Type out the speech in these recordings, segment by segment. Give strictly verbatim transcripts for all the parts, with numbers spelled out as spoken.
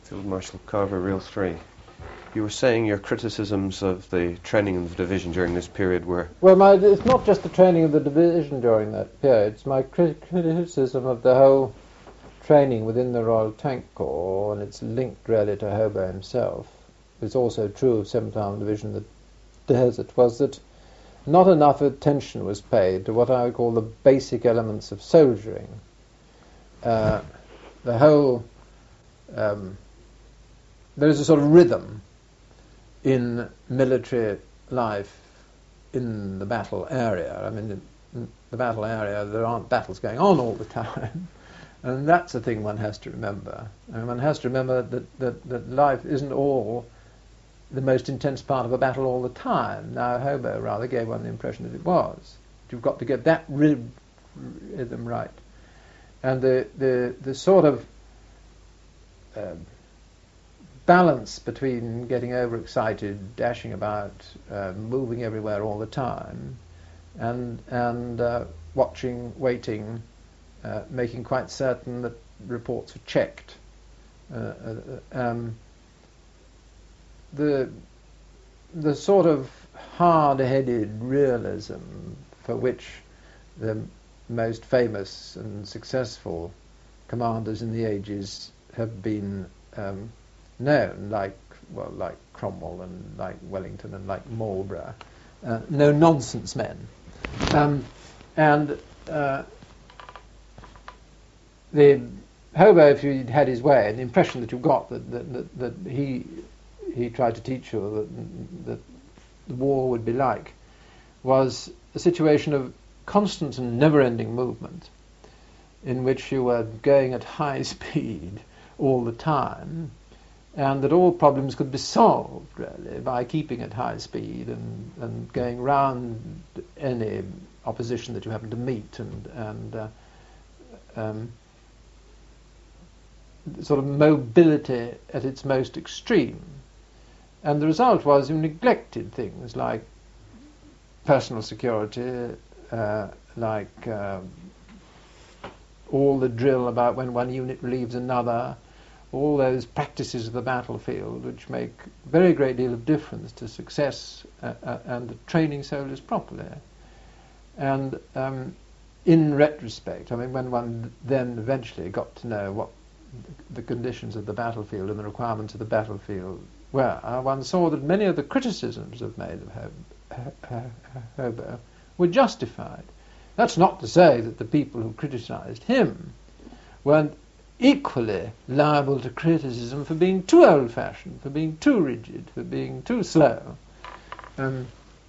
Field Marshal Carver, Reel three. You were saying your criticisms of the training of the division during this period were... Well, my, it's not just the training of the division during that period, it's my cri- criticism of the whole training within the Royal Tank Corps, and it's linked really to Hobo himself. It's also true of seventh Armoured Division, the Desert, was that not enough attention was paid to what I would call the basic elements of soldiering. Uh, the whole... Um, there is a sort of rhythm in military life in the battle area. I mean, in the battle area, there aren't battles going on all the time. And that's a thing one has to remember. I mean, one has to remember that, that, that life isn't all the most intense part of a battle all the time. Now, Hobo rather gave one the impression that it was. You've got to get that rhythm right. And the, the, the sort of uh, balance between getting overexcited, dashing about, uh, moving everywhere all the time, and, and uh, watching, waiting, uh, making quite certain that reports were checked. Uh, uh, um, the, the sort of hard-headed realism for which the most famous and successful commanders in the ages have been um, known, like well, like Cromwell and like Wellington and like Marlborough, uh, no nonsense men, um, and uh, the Hobo, if you'd had his way, and the impression that you got that that, that, that he he tried to teach you that that the war would be like, was a situation of constant and never-ending movement, in which you were going at high speed all the time, and that all problems could be solved really by keeping at high speed and, and going round any opposition that you happen to meet, and, and uh, um, sort of mobility at its most extreme. And the result was you neglected things like personal security, uh, like uh, all the drill about when one unit relieves another, all those practices of the battlefield which make a very great deal of difference to success uh, uh, and training soldiers properly. And um, in retrospect, I mean, when one then eventually got to know what the conditions of the battlefield and the requirements of the battlefield were, one saw that many of the criticisms of made of Hobo were justified. That's not to say that the people who criticised him weren't equally liable to criticism for being too old-fashioned, for being too rigid, for being too slow. Um,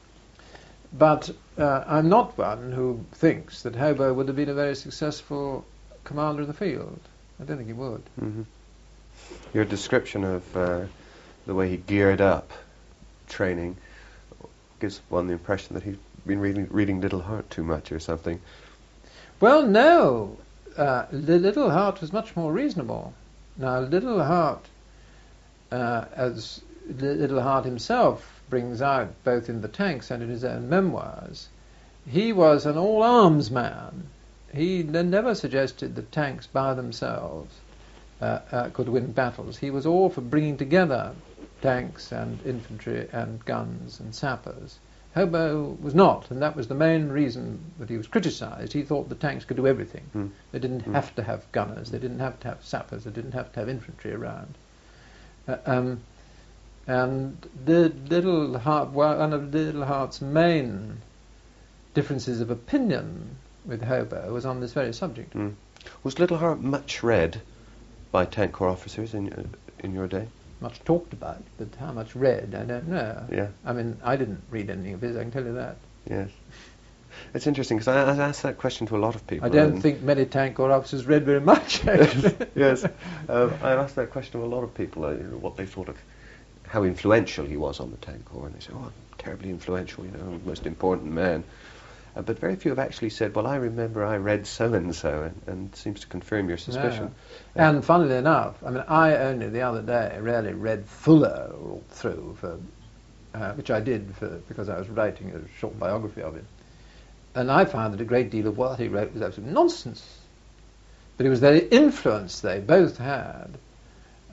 but uh, I'm not one who thinks that Hobo would have been a very successful commander in the field. I don't think he would. Mm-hmm. Your description of uh, the way he geared up training gives one the impression that he'd been reading, reading Little Heart too much or something. Well, no. Uh, the Little Heart was much more reasonable. Now, Little Heart, uh, as Little Heart himself brings out both in the tanks and in his own memoirs, he was an all-arms man. He never suggested that tanks by themselves uh, uh, could win battles. He was all for bringing together tanks and infantry and guns and sappers. Hobo was not, and that was the main reason that he was criticised. He thought the tanks could do everything. Mm. They didn't mm. have to have gunners, they didn't have to have sappers, they didn't have to have infantry around. Uh, um, and the Little Heart, one of Little Heart's main differences of opinion with Hobo was on this very subject. Mm. Was Little Heart much read by tank corps officers in uh, in your day? Much talked about, but how much read, I don't know. Yeah. I mean, I didn't read anything of his, I can tell you that. Yes. It's interesting, because I, I asked that question to a lot of people. I don't think many tank corps officers read very much, actually. Yes. Um, I asked that question to a lot of people, uh, what they thought of how influential he was on the tank corps, and they said, oh, terribly influential, you know, most important man. Uh, but very few have actually said, well, I remember I read so-and-so, and, and seems to confirm your suspicion. Yeah. And funnily enough, I mean, I only the other day really read Fuller all through, for, uh, which I did for, because I was writing a short biography of him. And I found that a great deal of what he wrote was absolute nonsense. But it was the influence they both had uh,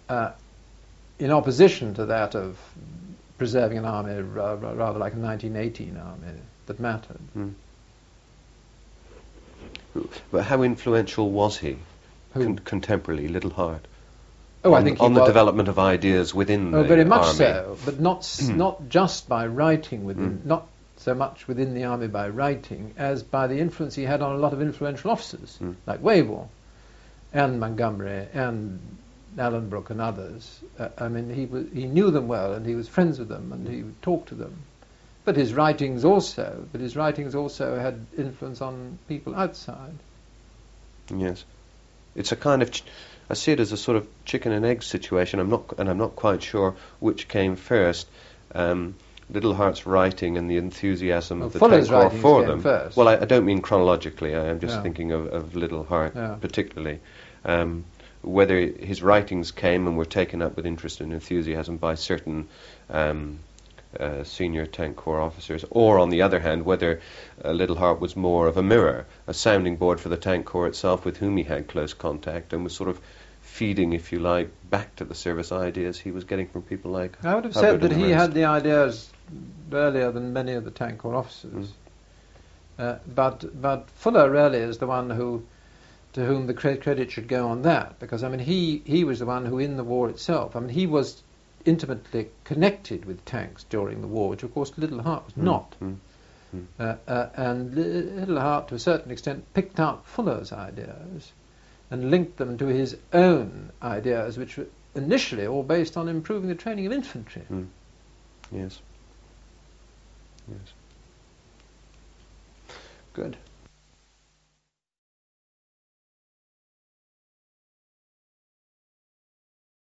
uh, in opposition to that of preserving an army ra- ra- rather like a nineteen eighteen army that mattered. Mm. But how influential was he, con- contemporarily, Little Heart? Oh, on, I think on he the was, development of ideas within oh, the very much army. so, but not s- not just by writing within, Mm. not so much within the army by writing as by the influence he had on a lot of influential officers, Mm. like Wavell and Montgomery and Alan Brooke and others. Uh, I mean, he was, he knew them well, and he was friends with them, and he would talk to them. But his writings also, but his writings also had influence on people outside. Yes, it's a kind of. Ch- I see it as a sort of chicken and egg situation. I'm not, and I'm not quite sure which came first. Um, Little Heart's writing and the enthusiasm Well, of the Fuller's Tank Corps writings for came them. first. Well, I, I don't mean chronologically. I am just Yeah. thinking of, of Little Heart Yeah. particularly. Um, whether his writings came and were taken up with interest and enthusiasm by certain um, uh, senior Tank Corps officers, or on the other hand, whether uh, Little Heart was more of a mirror, a sounding board for the Tank Corps itself, with whom he had close contact, and was sort of feeding, if you like, back to the service ideas he was getting from people like I would have Hubbard said that and the he rest. had the ideas earlier than many of the Tank Corps officers. Mm. Uh, but but Fuller really is the one who, to whom the cre- credit should go on that, because I mean he, he was the one who, in the war itself, I mean he was intimately connected with tanks during the war, which of course Little Heart was Mm, not. mm, mm. Uh, uh, and Li- Little Heart, to a certain extent, picked out Fuller's ideas and linked them to his own ideas, which were initially all based on improving the training of infantry. Mm. Yes. Yes. Good.